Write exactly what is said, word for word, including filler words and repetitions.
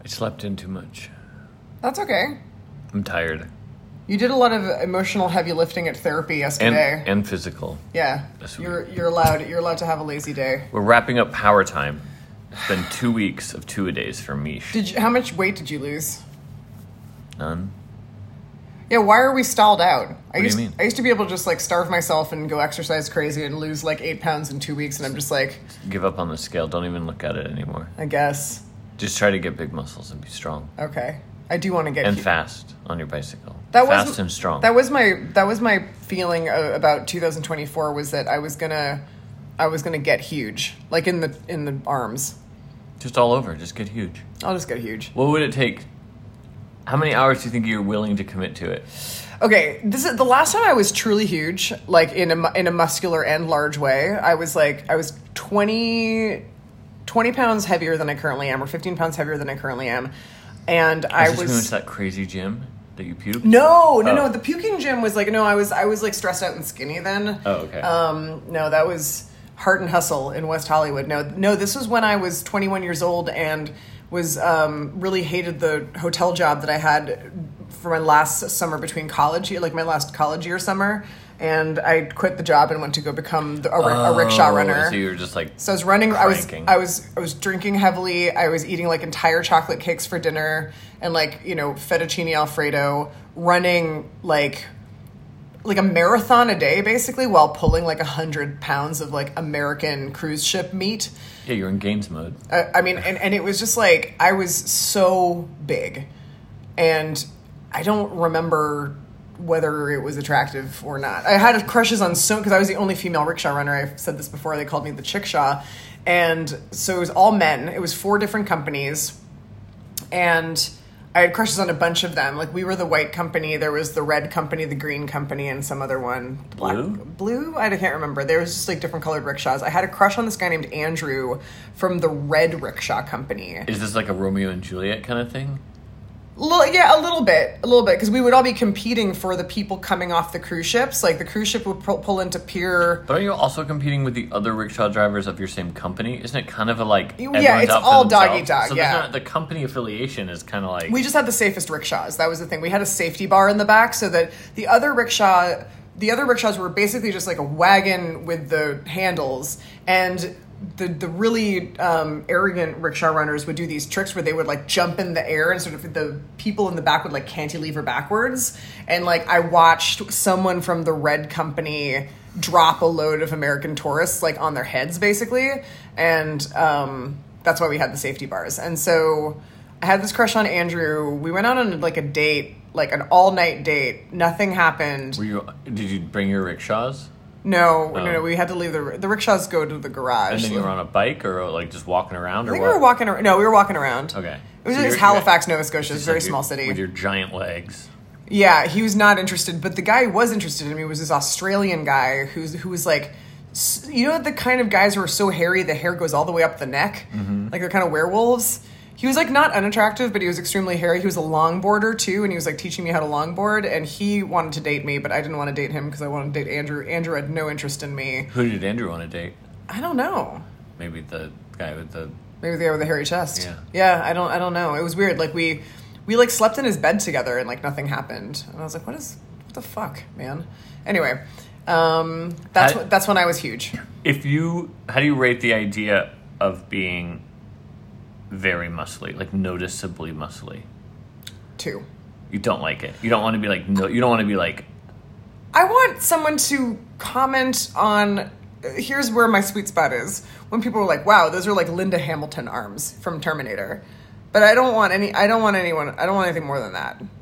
I slept in too much. That's okay. I'm tired. You did a lot of emotional heavy lifting at therapy yesterday. And, and physical. Yeah. You're you're allowed you're allowed to have a lazy day. We're wrapping up power time. It's been two weeks of two-a-days for me. Did you, how much weight did you lose? None. Yeah, why are we stalled out? I What used, do you mean? I used to be able to just like starve myself and go exercise crazy and lose like eight pounds in two weeks, and I'm just like, Give up on the scale. Don't even look at it anymore. I guess. Just try to get big muscles and be strong. Okay. I do want to get And hu- fast on your bicycle. That fast was and strong. That was my that was my feeling uh, about two thousand twenty-four was that I was gonna I was gonna get huge, like in the in the arms. Just all over. Just get huge. I'll just get huge. What would it take? How many hours do you think you're willing to commit to it? Okay, this is the last time I was truly huge, like in a mu- in a muscular and large way. I was like I was twenty, twenty pounds heavier than I currently am, or fifteen pounds heavier than I currently am, and I Is this when we went was to that crazy gym that you puked? no, no, Oh. no. The puking gym was like no. I was I was like stressed out and skinny then. Oh, okay. Um, no, that was Heart and Hustle in West Hollywood. No, no, this was when I was twenty-one years old and was um, really hated the hotel job that I had for my last summer between college year, like my last college year summer. And I quit the job and went to go become the, a, a rickshaw Oh, runner. So you were just like So I was running. I was cranking. I was I was drinking heavily. I was eating like entire chocolate cakes for dinner and like you know fettuccine alfredo. Running like like a marathon a day basically while pulling like a hundred pounds of like American cruise ship meat. Yeah, you're in gains mode. Uh, I mean, and, and it was just like I was so big, and I don't remember whether it was attractive or not. I had crushes on so because I was the only female rickshaw runner. I've said this before. They called me the chickshaw, and so it was all men. It was four different companies, and I had crushes on a bunch of them. Like we were the white company. There was the red company, the green company, and some other one. The black, Blue? blue. I can't remember. There was just like different colored rickshaws. I had a crush on this guy named Andrew from the red rickshaw company. Is this like a Romeo and Juliet kind of thing? Little, yeah, a little bit, a little bit, because we would all be competing for the people coming off the cruise ships. Like the cruise ship would pull, pull into pier. But are you also competing with the other rickshaw drivers of your same company? Isn't it kind of a like Yeah, everyone's it's out for all dog themselves? eat dog, So yeah. there's not, the company affiliation is kind of like We just had the safest rickshaws. That was the thing. We had a safety bar in the back so that the other rickshaw, the other rickshaws were basically just like a wagon with the handles, and the the really um, arrogant rickshaw runners would do these tricks where they would like jump in the air and sort of the people in the back would like cantilever backwards. And like I watched someone from the red company drop a load of American tourists like on their heads basically, and um, that's why we had the safety bars. And so I had this crush on Andrew. We went out on like a date, like an all night date. Nothing happened. Were you? Did you bring your rickshaws? No, Oh. no, no. We had to leave the the rickshaws go to the garage. And then you were on a bike or like just walking around I or think what? we were walking around. No, we were walking around. Okay. It was So just you're- Halifax, Nova Scotia. It's a Just very like your- small city. With your giant legs. Yeah, he was not interested, but the guy who was interested in me was this Australian guy who's who was like, s- you know, the kind of guys who are so hairy the hair goes all the way up the neck, Mm-hmm. like they're kind of werewolves. He was like not unattractive, but he was extremely hairy. He was a longboarder too, and he was like teaching me how to longboard. And he wanted to date me, but I didn't want to date him because I wanted to date Andrew. Andrew had no interest in me. Who did Andrew want to date? I don't know. Maybe the guy with the. Maybe the guy with the hairy chest. Yeah. Yeah, I don't I don't know. It was weird. Like we we like slept in his bed together and like nothing happened. And I was like, what is what the fuck, man? Anyway, um that's I- what that's when I was huge. If you, how do you rate the idea of being very muscly, like noticeably muscly? Two. You don't like it. You don't want to be like no. You don't want to be like. I want someone to comment on here's where my sweet spot is. When people are like, wow, those are like Linda Hamilton arms from Terminator. But I don't want any I don't want anyone I don't want anything more than that.